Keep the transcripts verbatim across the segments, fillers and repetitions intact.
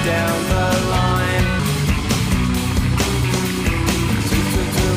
down the line. Do, do, do.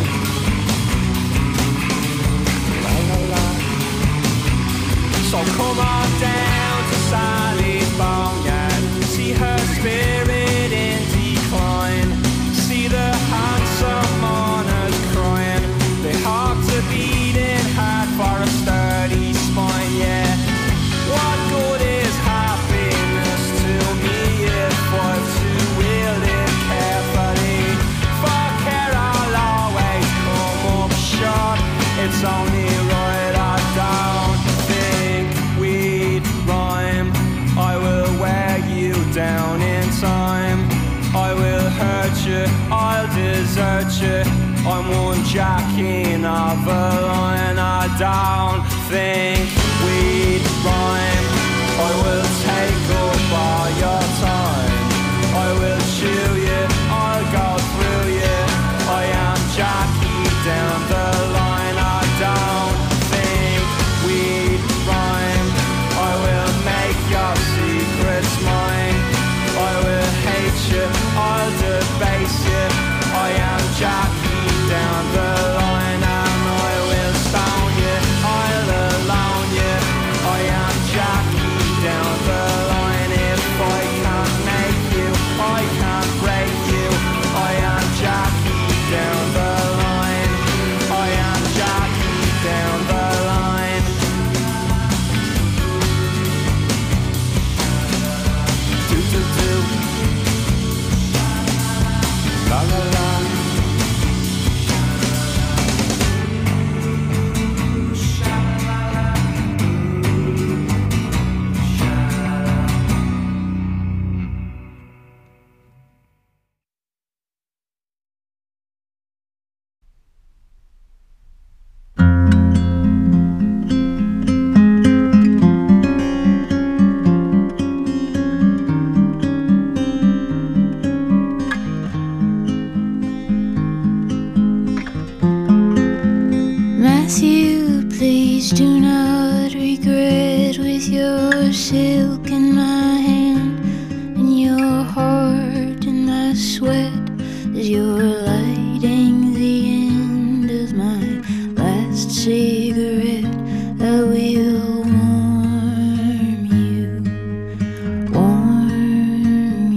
La, la, la. So come on down to Sally's Boneyard, see her spirit in decline, see the handsome mourners crying, their hearts are beating hard for a sturdy spine, yeah. What good is happiness to me if I'm to wield it carefully? For care I'll always come up short, it's only right I don't think we'd rhyme. I will wear you down in time, I will hurt you, I'll desert you, I'm one jacking of a line. I don't think we'd rhyme. I will take up all your time, I will chew you, I'll go through you, I am Jackie down the line. I don't think we'd rhyme. I will make your secrets mine, I will hate you, I'll debase you, I am Jackie down the line. And I will stone you, I'll alone you, I am Jackie down the line. If I can't make you, I can't break you, I am Jackie down the line. I am Jackie down the line. Do, do, do. La, la, la. Matthew, please do not regret, with your silk in my hand and your heart in my sweat, as you're lighting the end of my last cigarette. I will warm you, warm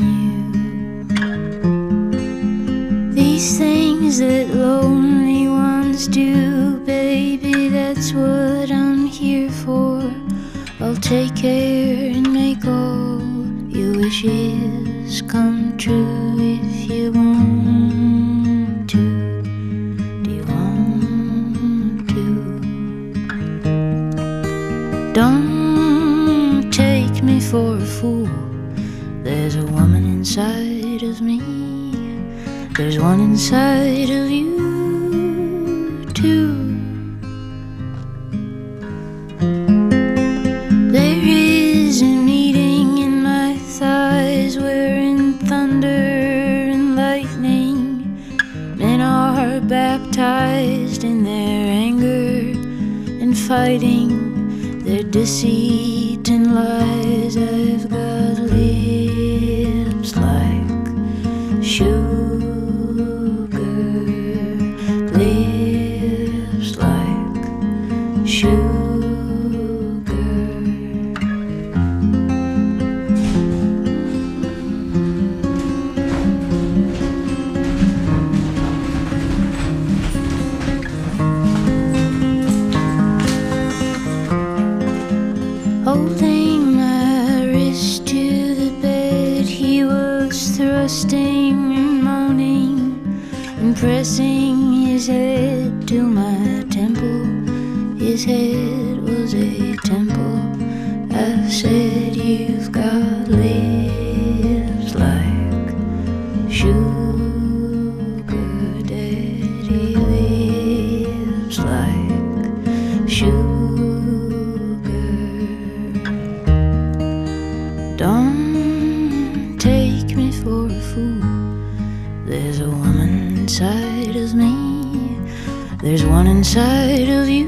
you. These things that lonely ones do, baby, that's what I'm here for. I'll take care and make all your wishes come true if you want to. Do you want to? Don't take me for a fool. There's a woman inside of me, there's one inside of you too. There is a meeting in my thighs wherein thunder and lightning, men are baptized in their anger and fighting their deceit and lies. I've got lips like sugar, lips like sugar. Holding my wrist to the bed, he was thrusting and moaning and pressing his head to my temple. His head was a temple. I said, you've got lips like sugar, daddy, lips like sugar. Don't take me for a fool. There's a woman inside of me, there's one inside of you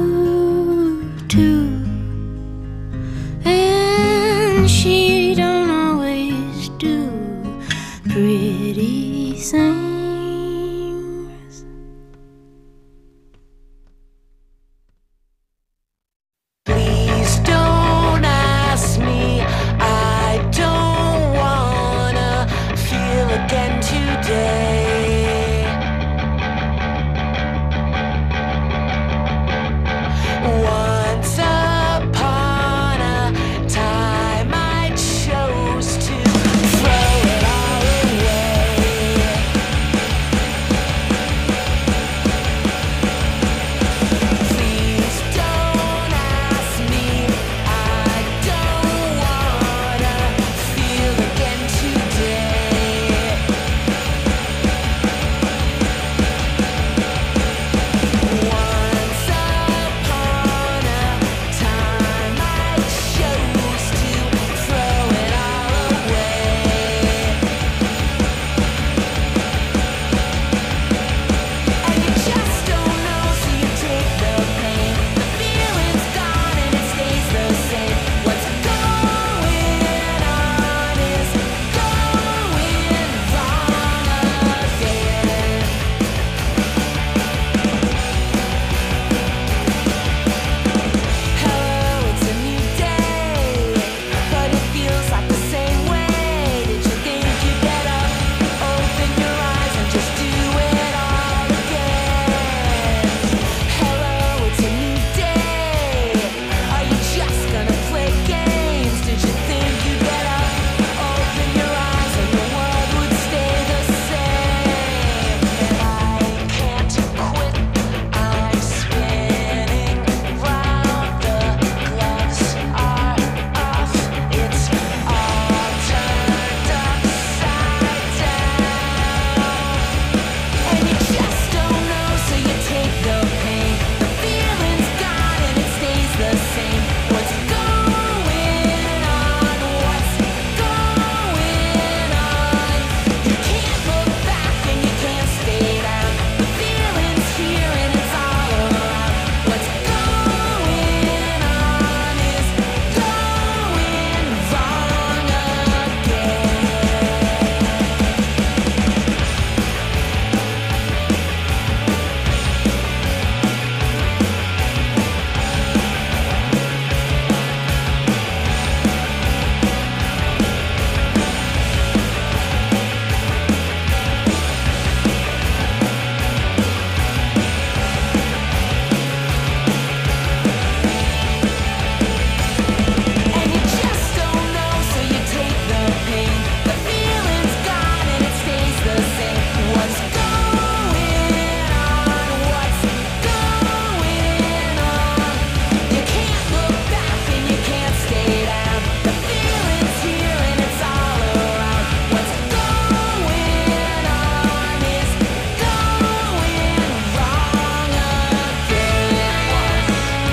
too. And she don't always do pretty things. Please don't ask me, I don't wanna feel again today. Once upon a time I chose to throw it all away. Please don't ask me, I don't wanna feel again today. Once upon a time I chose to throw it all away. And you just don't know, so you take the pain. The feeling's gone and it stays the same. What's going on is going wrong again. Hello, it's a new day, but it feels like the same way. Did you think you'd get up, open your eyes and just do it all again? Hello, it's a new day. Are you just gonna play games? Did you think you'd get up, open your eyes and the world would stay the same? I can't quit, I'm spinning round, the gloves are off, it's all turned upside down. And you just don't know, so you take the pain. The feeling's gone and it stays the same. What's going on? What's going on? You can't look back and you can't stay down. The feeling's here and it's all around. What's going on is going wrong again. And you just don't know, so you take the pain. The feeling's gone and it stays the same. What's going on? What's going on? You can't look back and you can't stay down. The feeling's here and it's all around. What's going on is going wrong again.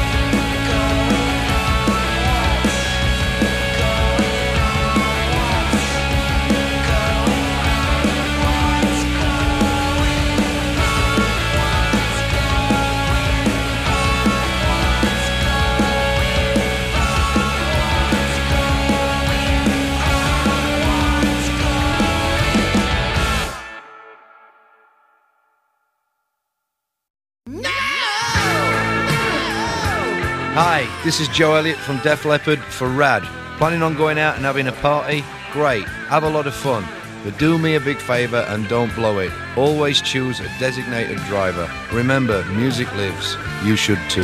Hi, this is Joe Elliott from Def Leppard for Rad. Planning on going out and having a party? Great, have a lot of fun. But do me a big favour and don't blow it. Always choose a designated driver. Remember, music lives. You should too.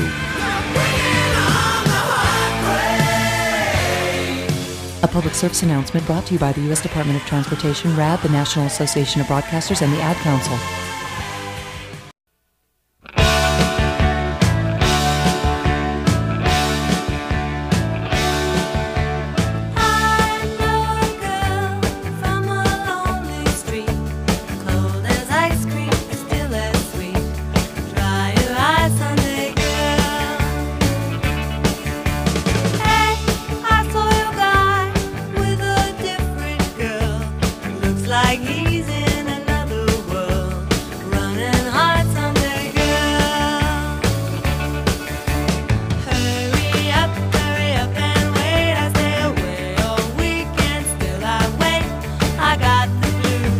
A public service announcement brought to you by the U S Department of Transportation, R A D, the National Association of Broadcasters, and the Ad Council. Like he's in another world, running hard someday, girl. Hurry up, hurry up and wait. I stay away all weekend, still I wait. I got the blues.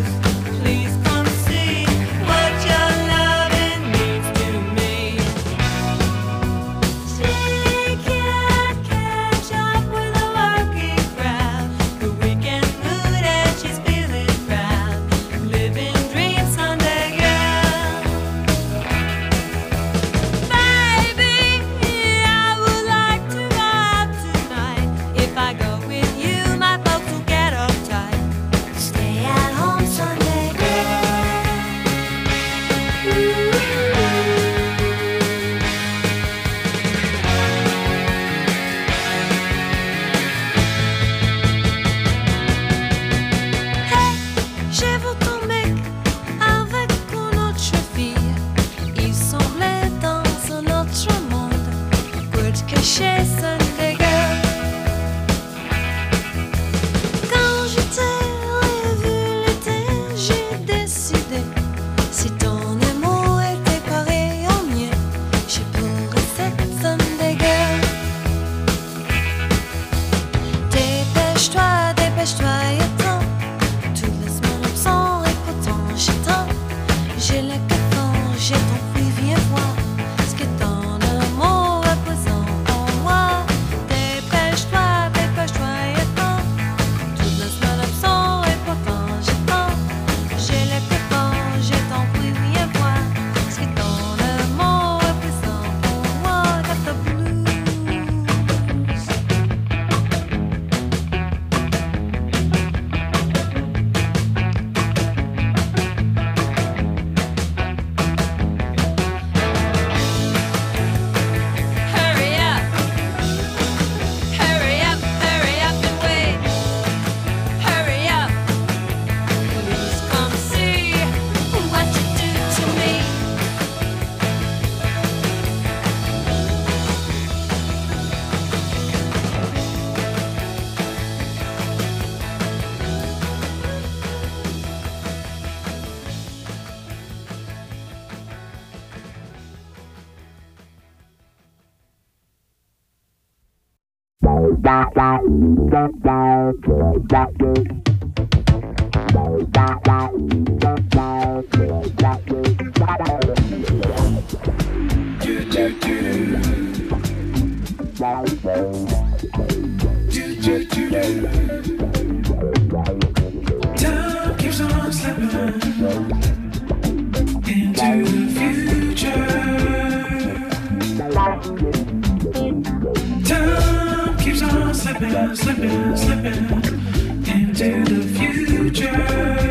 Time keeps on slipping into the future. Time keeps on slipping, slipping, slipping into the future.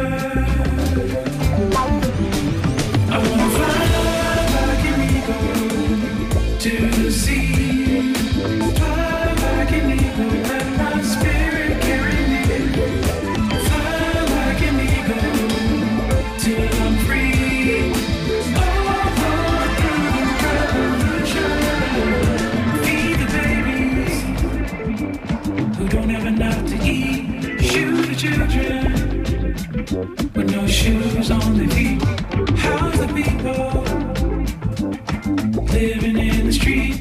I wanna fly like an eagle to the sea. Fly like an eagle, let my spirit carry me. Fly like an eagle till I'm free. Oh, through the revolution. Feed the babies who don't have enough to eat. Shoot the children with no shoes on their feet. How's the people living in the street?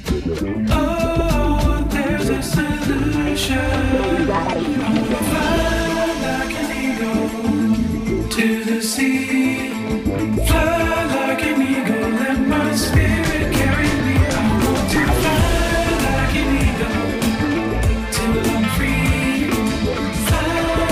Oh, there's a solution. I wanna fly like an eagle to the sea. Fly like an eagle, let my spirit carry me. I want to fly like an eagle till I'm free. Fly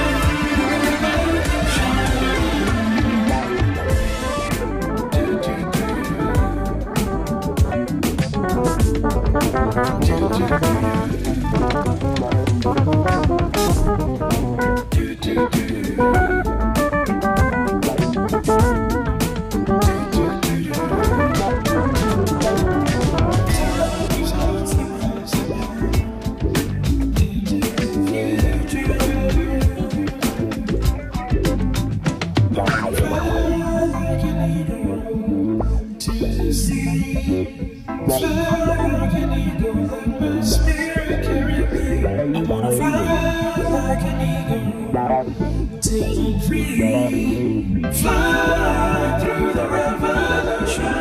through the revolution.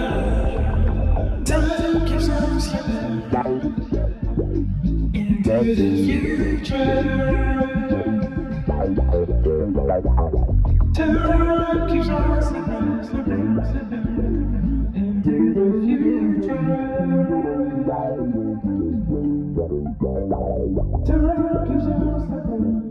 Time keeps on slipping into the future. Time keeps on slipping, slipping, slipping into the future. Time keeps on slipping.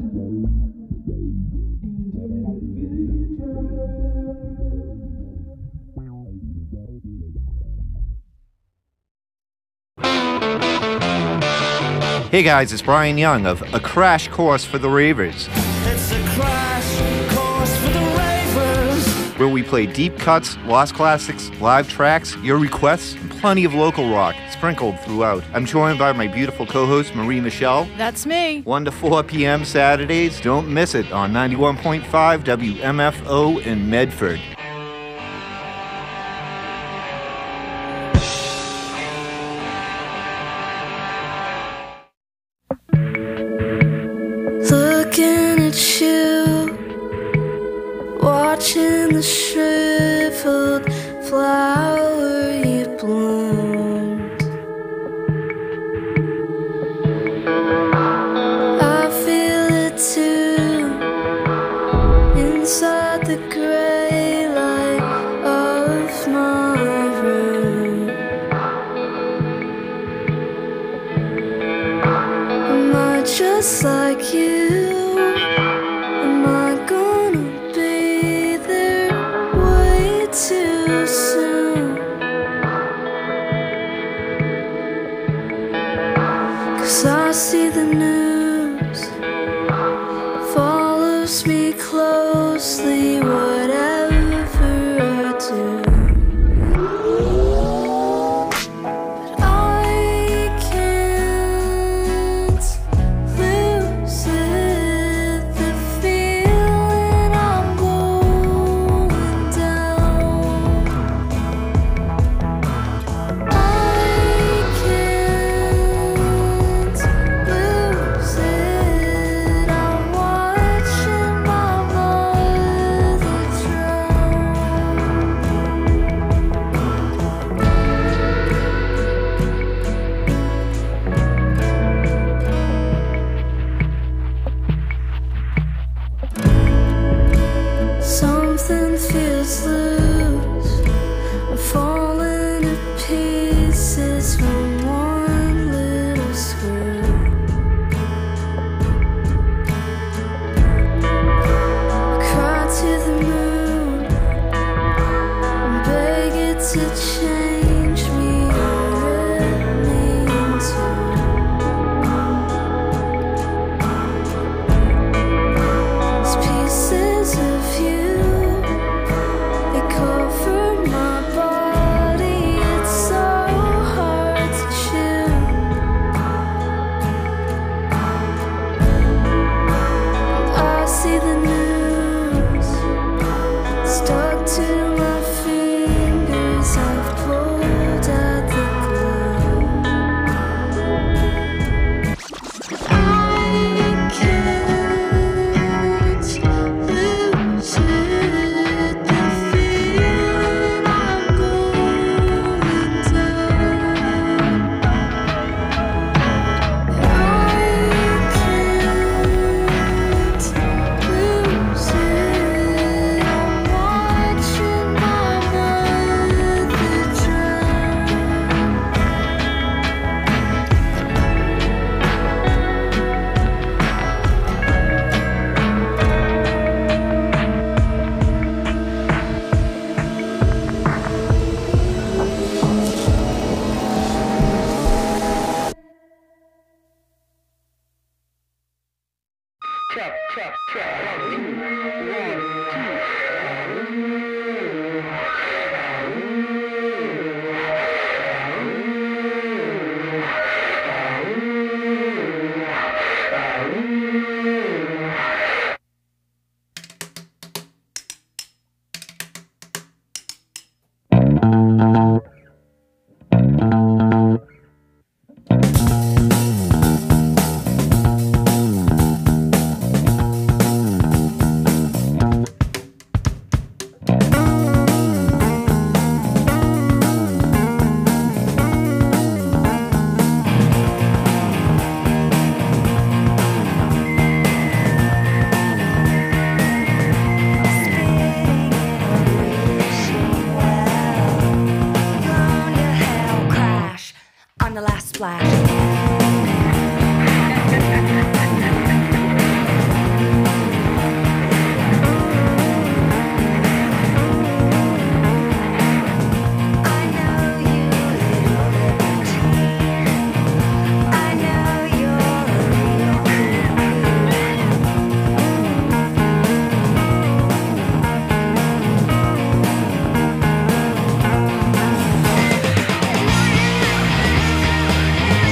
Hey guys, it's Brian Young of A Crash Course for the Ravers. It's a crash course for the ravers. Where we play deep cuts, lost classics, live tracks, your requests, and plenty of local rock sprinkled throughout. I'm joined by my beautiful co-host Marie Michelle. That's me. one to four p.m. Saturdays. Don't miss it on ninety-one point five W M F O in Medford. Looking at you, watching the shriveled flower you bloomed. I feel it too, inside the gray light of my room. Am I just like you? Am I gonna be there way too soon? 'Cause I see the news follows me closely, whatever I do. But I can't lose it, the feeling I'm going down. I can't lose it, I'm watching my mother drown. feels loose. I'm falling to pieces from one little screw. Cry to the moon and beg it to change me or rip me in two. These pieces of you, they cover my body. It's so hard to chew. I see the news stuck to my fingers. I've pulled out the glue. I can't lose it. The feeling I'm going down. I can't lose it. I'm watching my mother drown. Blown to hell, crash on the last splash. I know you, little libertine. I know you're a real queen.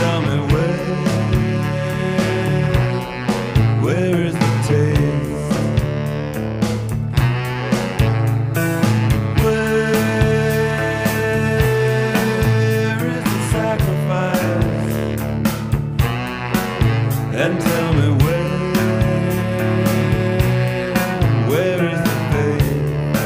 tell me where, where is the taste? Where is the sacrifice? And tell me where, where is the faith?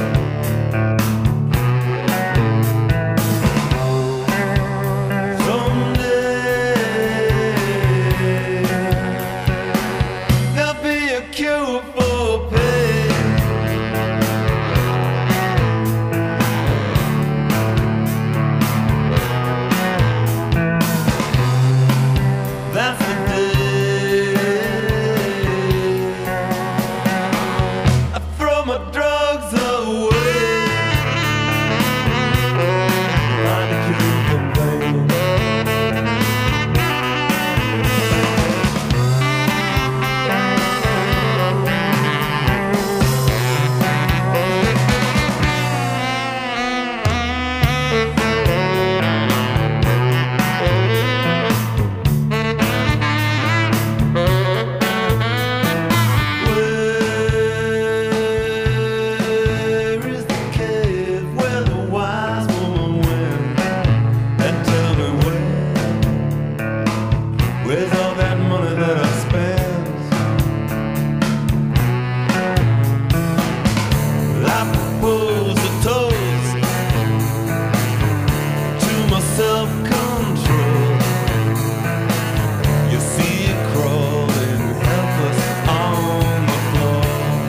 There'll be a cure for pain. That's the day I throw my drugs away. Find a cure for pain. Where is the cave where the wise woman went? And tell me where, where's all that money that I spent? I propose a toast to my self-control. You see it crawling helpless on the floor.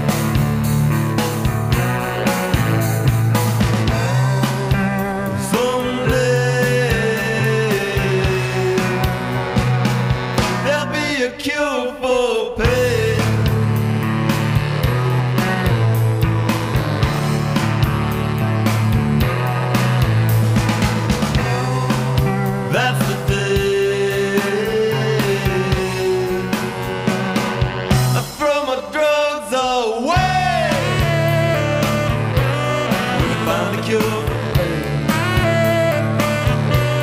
Someday there'll be a cure for pain. That's the day I throw my drugs away. Will I find a cure for pain?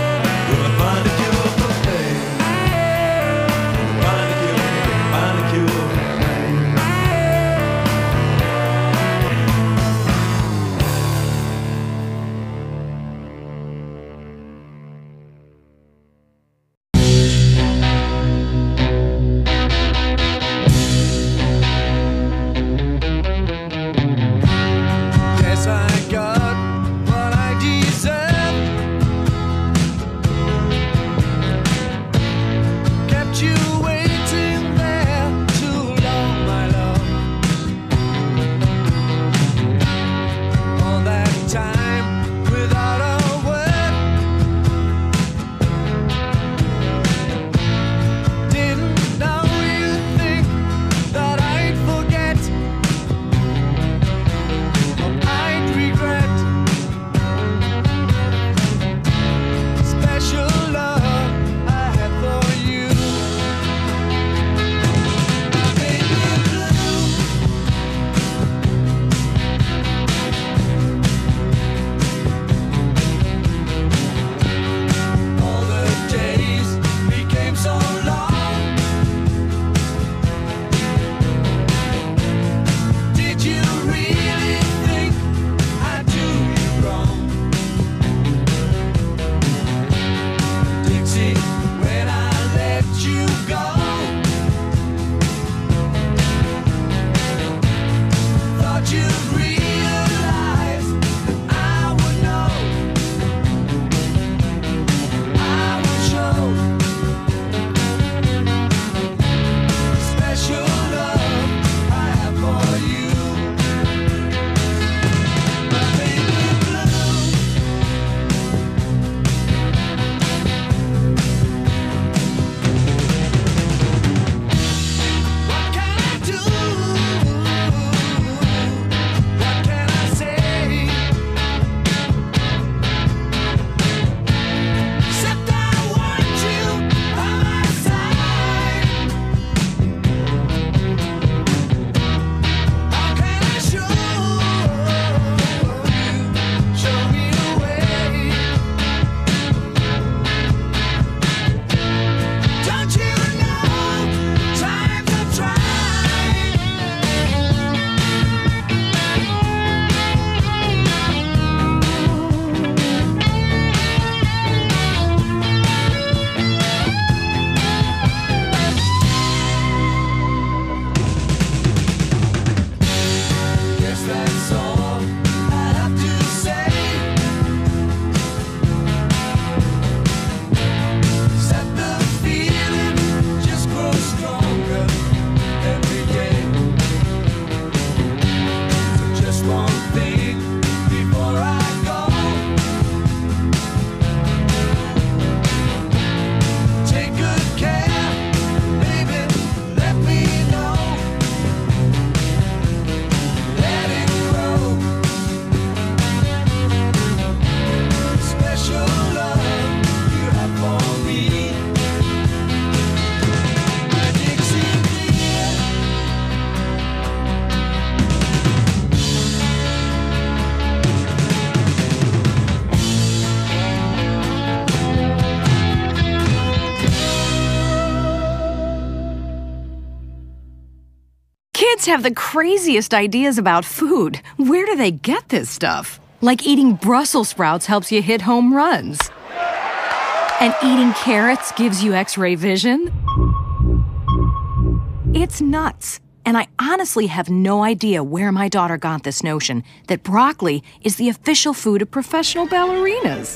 Will I find a cure for pain? Find a cure, find a cure Kids have the craziest ideas about food. Where do they get this stuff? Like eating Brussels sprouts helps you hit home runs. And eating carrots gives you X-ray vision. It's nuts. And I honestly have no idea where my daughter got this notion that broccoli is the official food of professional ballerinas.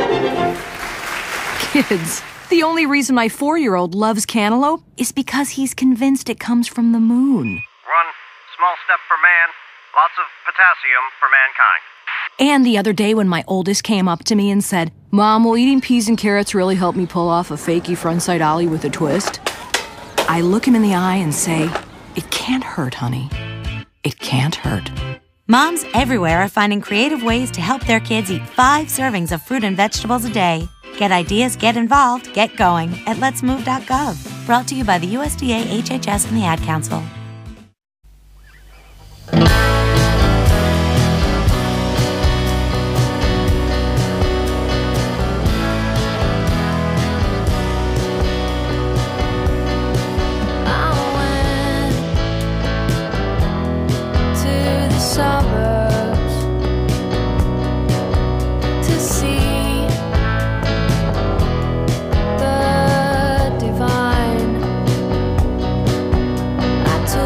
Kids, the only reason my four-year-old loves cantaloupe is because he's convinced it comes from the moon. One small step for man, lots of potassium for mankind. And the other day when my oldest came up to me and said, Mom, will eating peas and carrots really help me pull off a fakey frontside ollie with a twist? I look him in the eye and say, it can't hurt, honey. It can't hurt. Moms everywhere are finding creative ways to help their kids eat five servings of fruit and vegetables a day. Get ideas, get involved, get going at lets move dot gov. Brought to you by the U S D A, H H S, and the Ad Council. Suburbs to see the divine. I took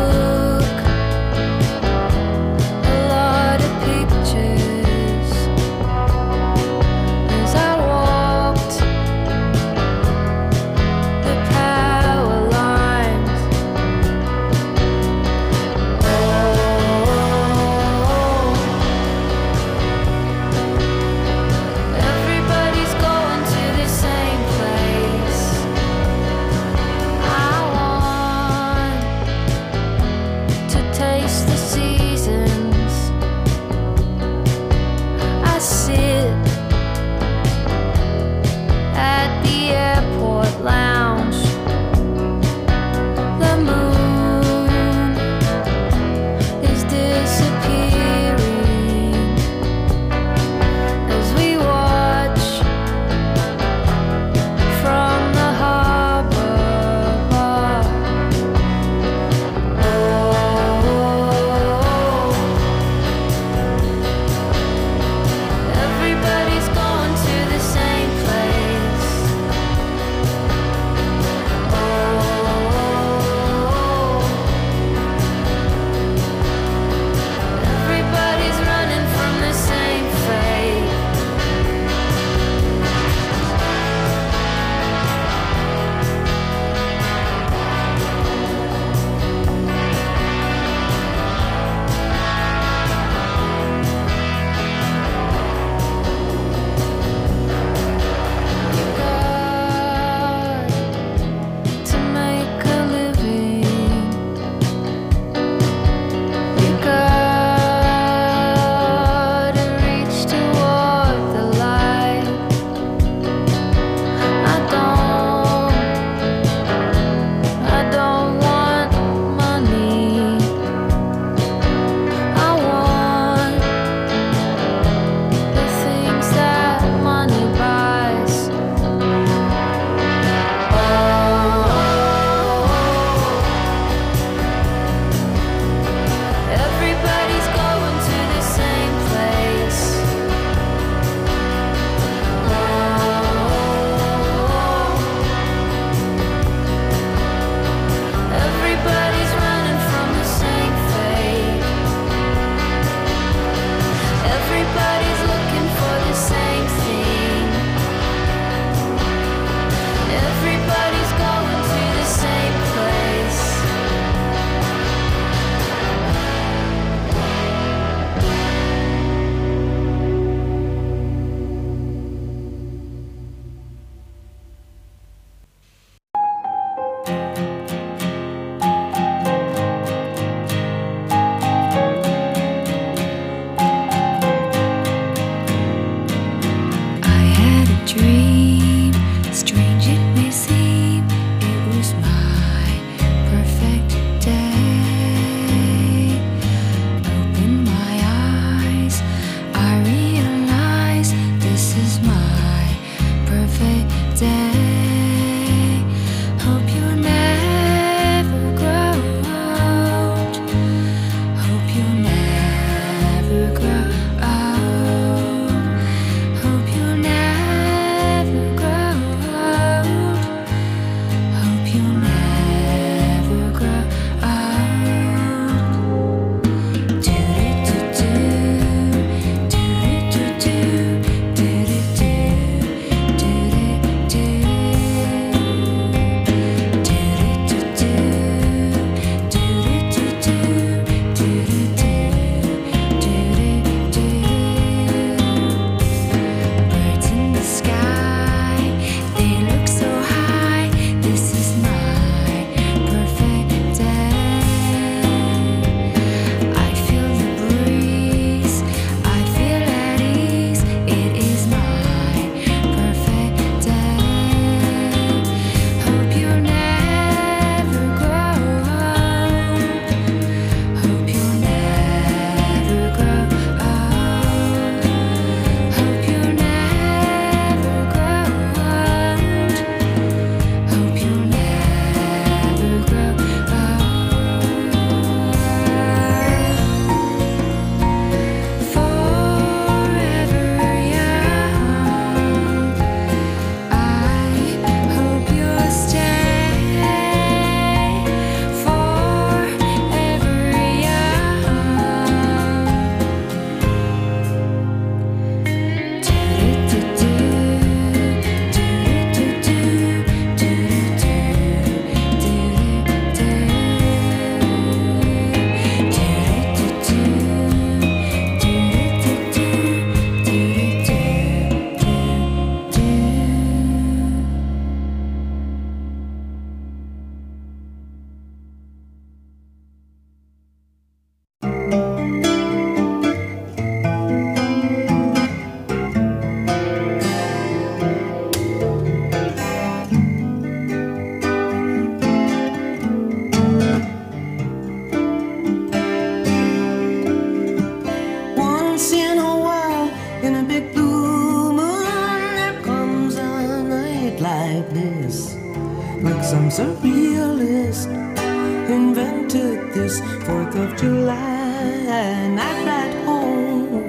surrealist invented this fourth of July night ride home.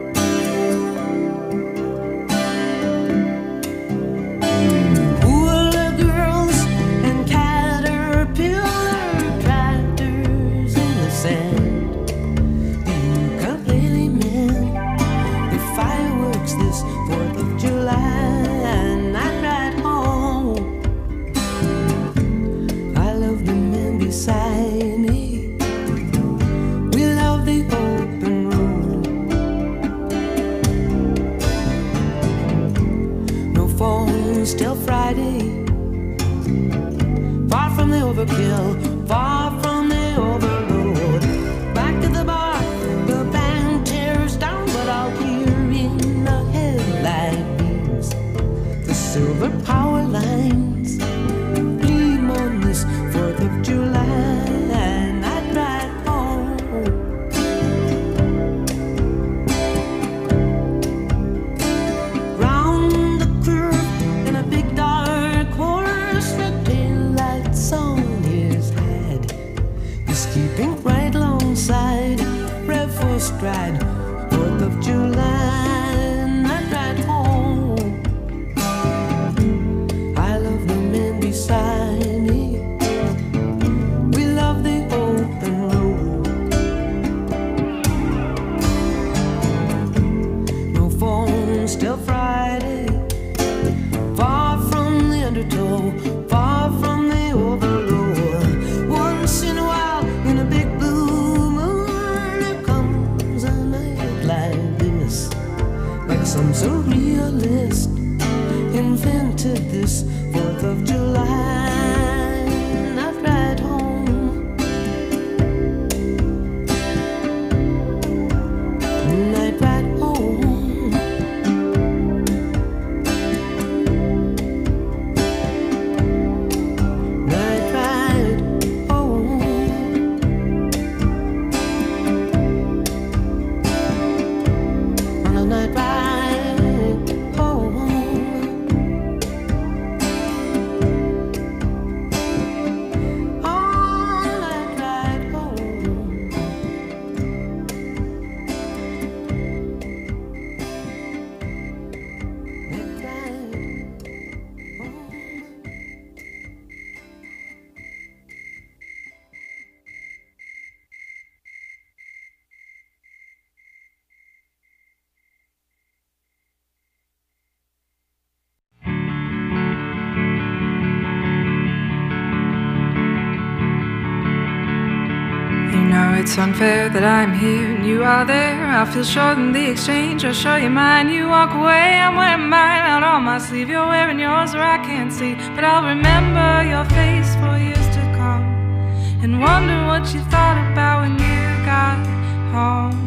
Hula girls and caterpillar tractors in the sand, the ukulele man, the fireworks this fourth of July night ride home. I love the men beside me. We love the open road. No phones till Friday. Far from the overkill, far from the overload. Back to the bar, the band tears down, but I'll hear in the headlight beams the silver power lines gleam on this fourth of July night ride home. Round the curve in a big dark horse, red taillights on his head. He's keeping right alongside, rev for stride, fourth of July night ride home. I love the men beside me. We love the open road. No phones till Friday. Far from the undertow, far from the overload. Once in a while, in a big blue moon, there comes a night like this, like some surrealist invented this fourth of July night ride home. Night ride home. Night ride home. On a night ride home. It's unfair that I'm here and you are there. I feel short in the exchange. I'll show you mine. You walk away, I'm wearing mine out on my sleeve. You're wearing yours or I can't see, but I'll remember your face for years to come and wonder what you thought about when you got home.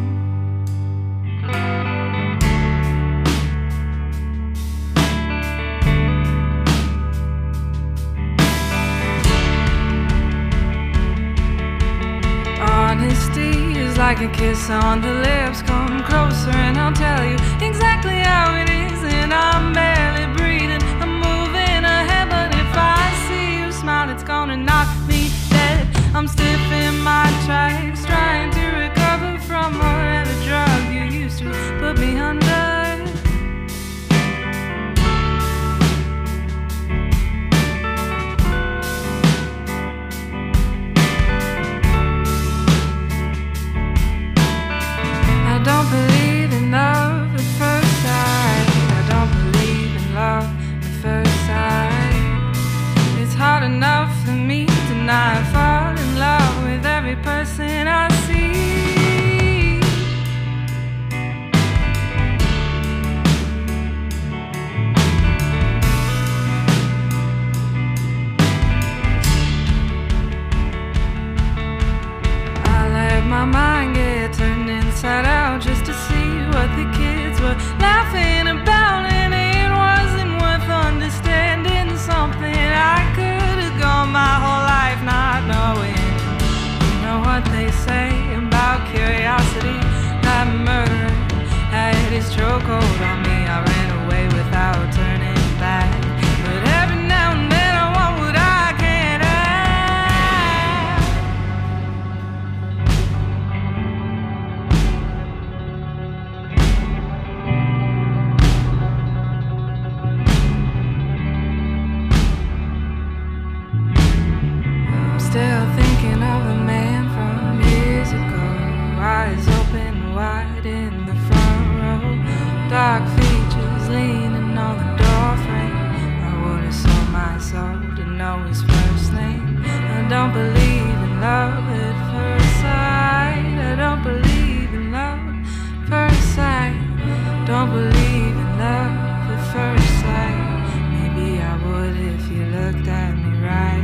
Honesty is like a kiss on the lips. Come closer and I'll tell you exactly how it is. And I'm barely breathing, I'm moving ahead, but if I see you smile, it's gonna knock me dead. I'm stiff in my tracks, trying to recover from whatever drug you used to put me under. I don't believe in love at first sight. I don't believe in love at first sight. It's hard enough for me to not fall in love with every person I see. Still thinking of the man from years ago. Eyes open wide in the front row. Dark features leaning on the door frame. I would have sold my soul to know his first name. I don't believe in love at first sight. I don't believe in love at first sight. Don't believe in love at first sight. Maybe I would if you looked at me right.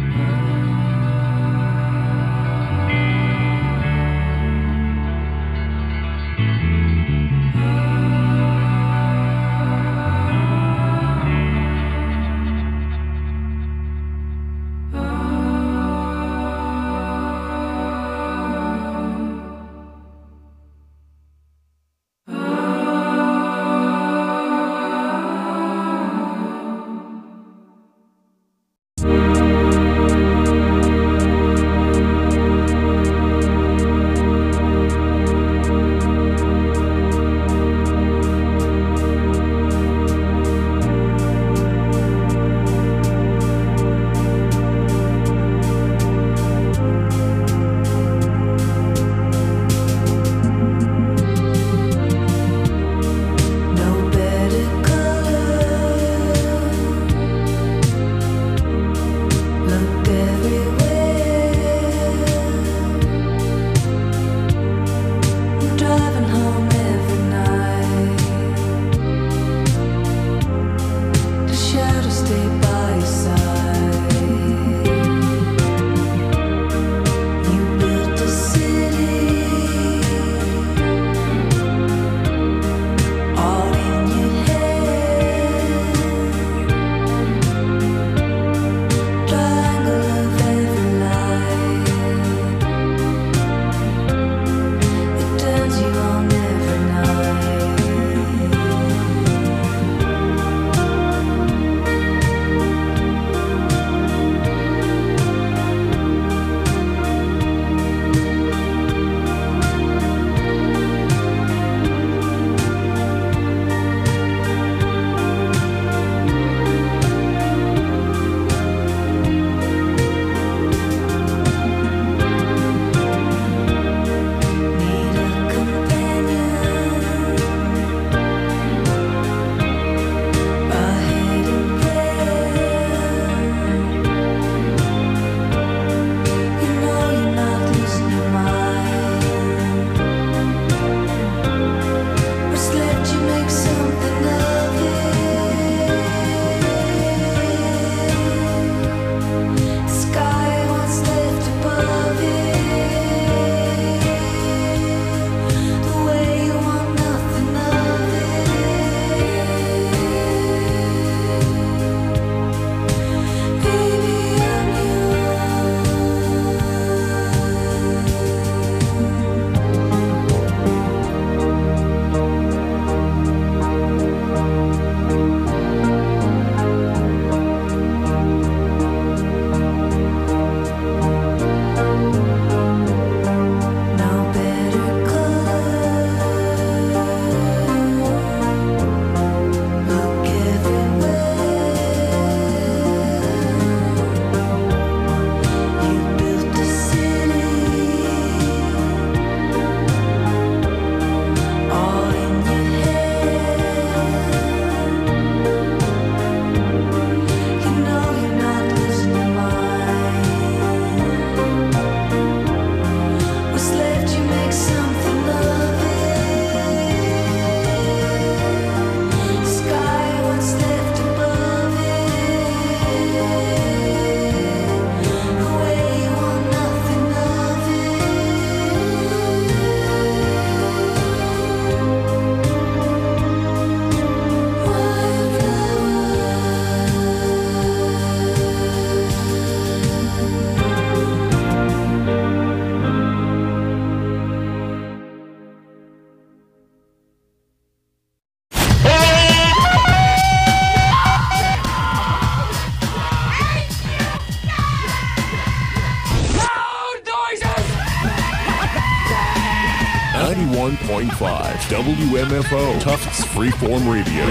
ninety-one point five W M F O, Tufts Freeform Radio.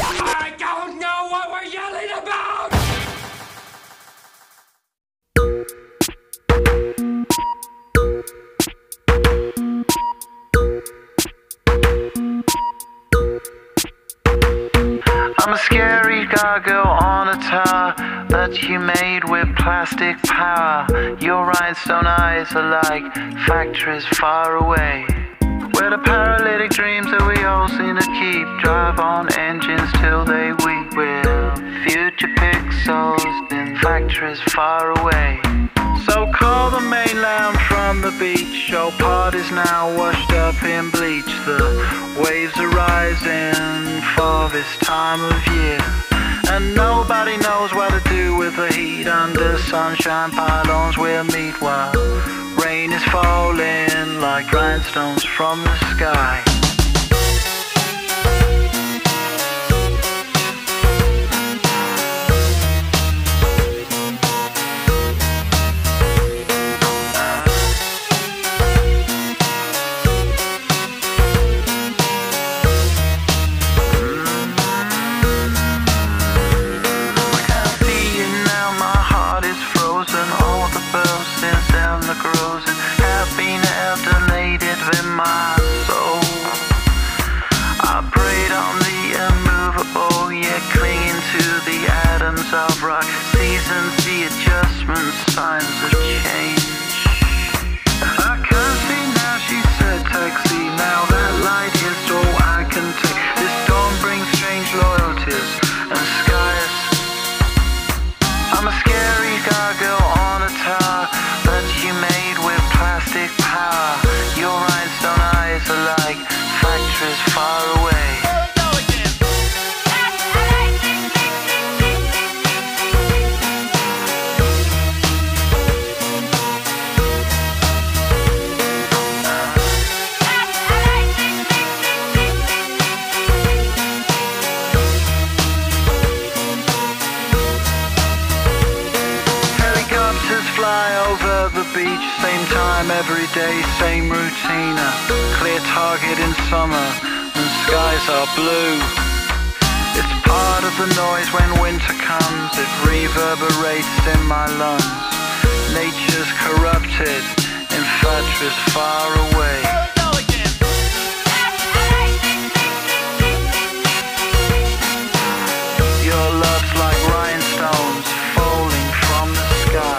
I don't know what we're yelling about! I'm a scary gargoyle on a tower that you made with plastic power. Your rhinestone eyes are like factories far away, where the paralytic dreams that we all seem to keep drive on engines till they weep. We're future pixels in factories far away. So call the mainland from the beach. All parties now washed up in bleach. The waves are rising for this time of year, and nobody knows what to do with the heat. Under sunshine pylons we'll meet while rain is falling like rhinestones from the sky. Of rock, seasons, the adjustments, signs of change. I can't see now, she said, taxi. Now that light is all I can take. This dawn brings strange loyalties and skies. I'm a scary gargoyle on a tower that you made with plastic power. Your rhinestone eyes are like factories far away. Beach, same time every day, same routine. A clear target in summer and skies are blue. It's part of the noise when winter comes. It reverberates in my lungs. Nature's corrupted in factories far away. Your love's like rhinestones falling from the sky.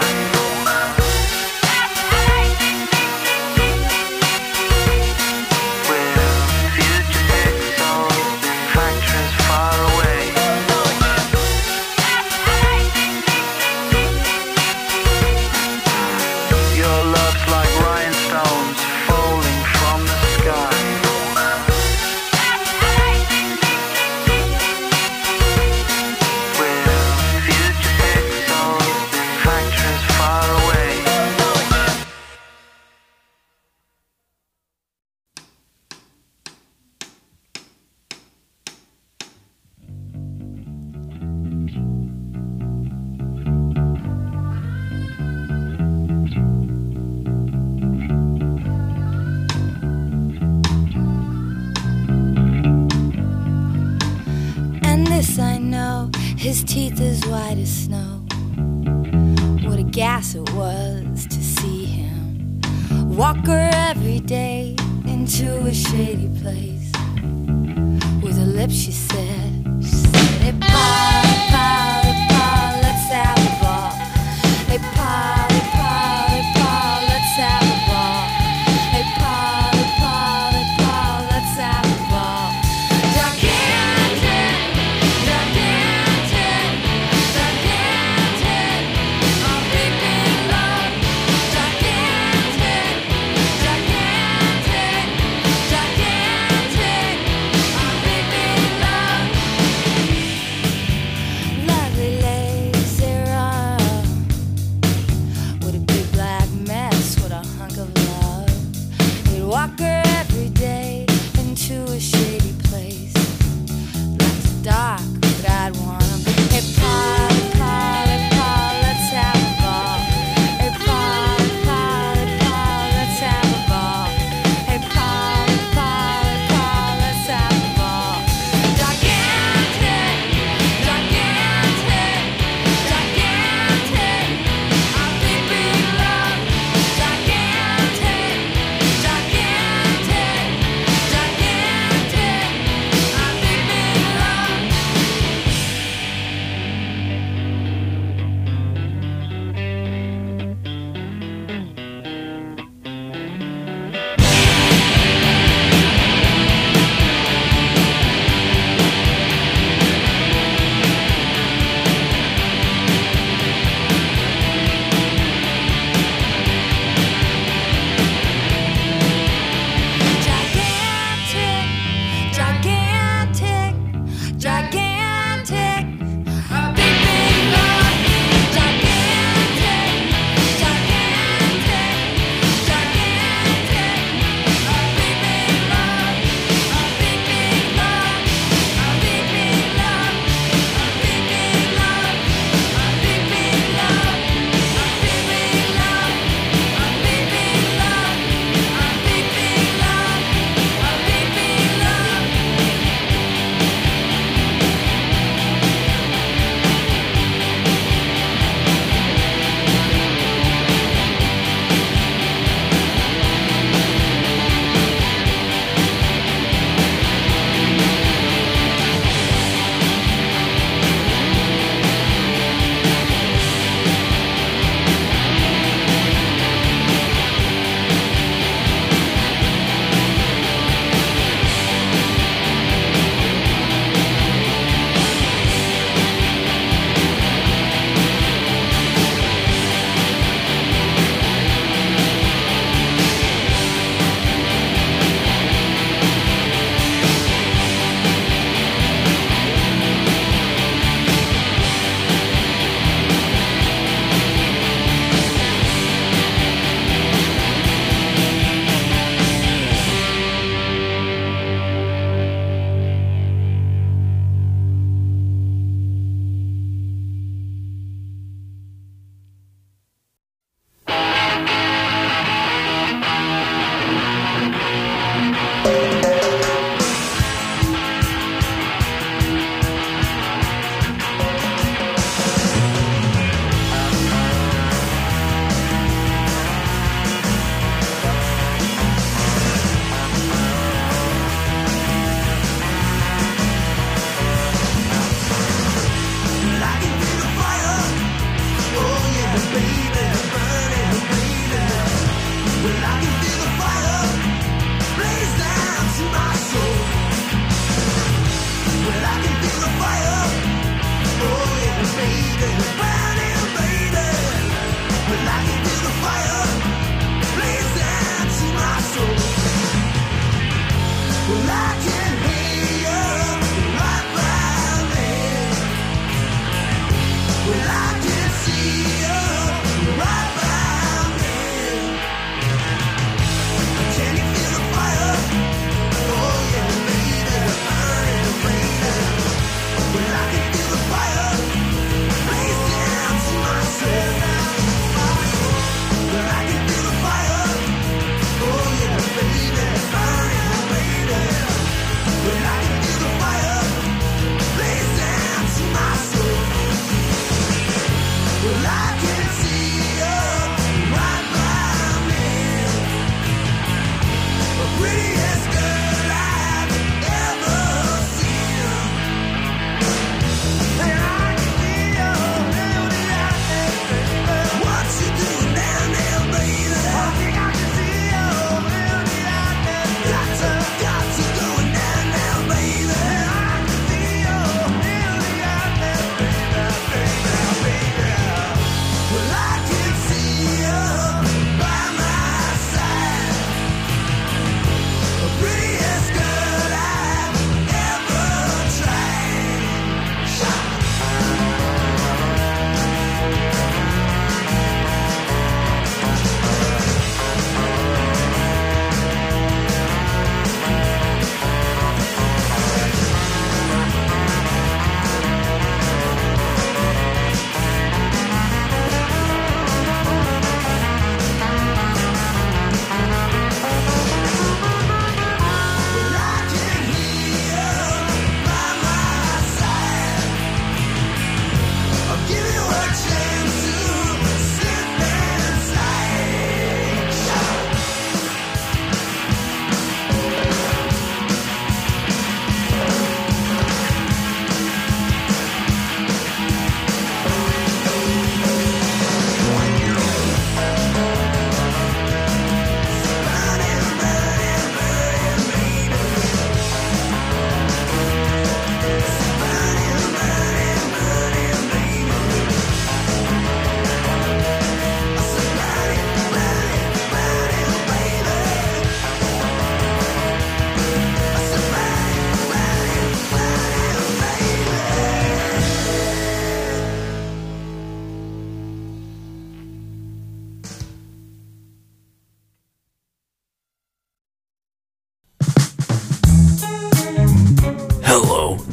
I know his teeth as white as snow. What a gas it was to see him walk her every day into a shady place. With her lips she said, she said, hey pa, pa, hey pa, let's have a ball. Hey pa, hey pa, hey pa, let's have a ball. Hey pa, hey pa, hey pa, let's have a ball. Gigantic, gigantic, gigantic, a big, big love. Gigantic, gigantic, gigantic, a big, big love. Let's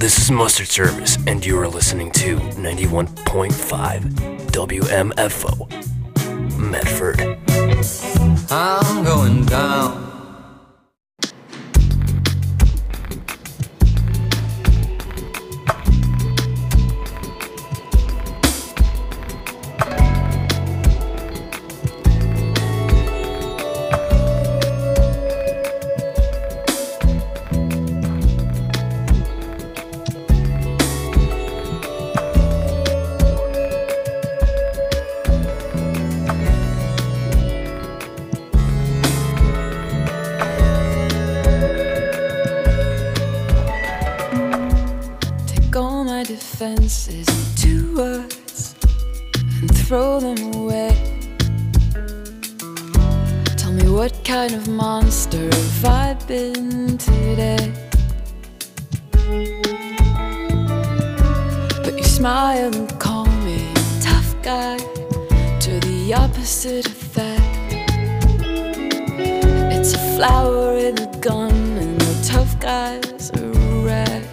this is Mustard Service, and you are listening to ninety-one point five W M F O, Medford. I'm going down. Defenses into words and throw them away. Tell me what kind of monster have I been today? But you smile and call me tough guy, to the opposite effect. It's a flower in a gun and the tough guys are red.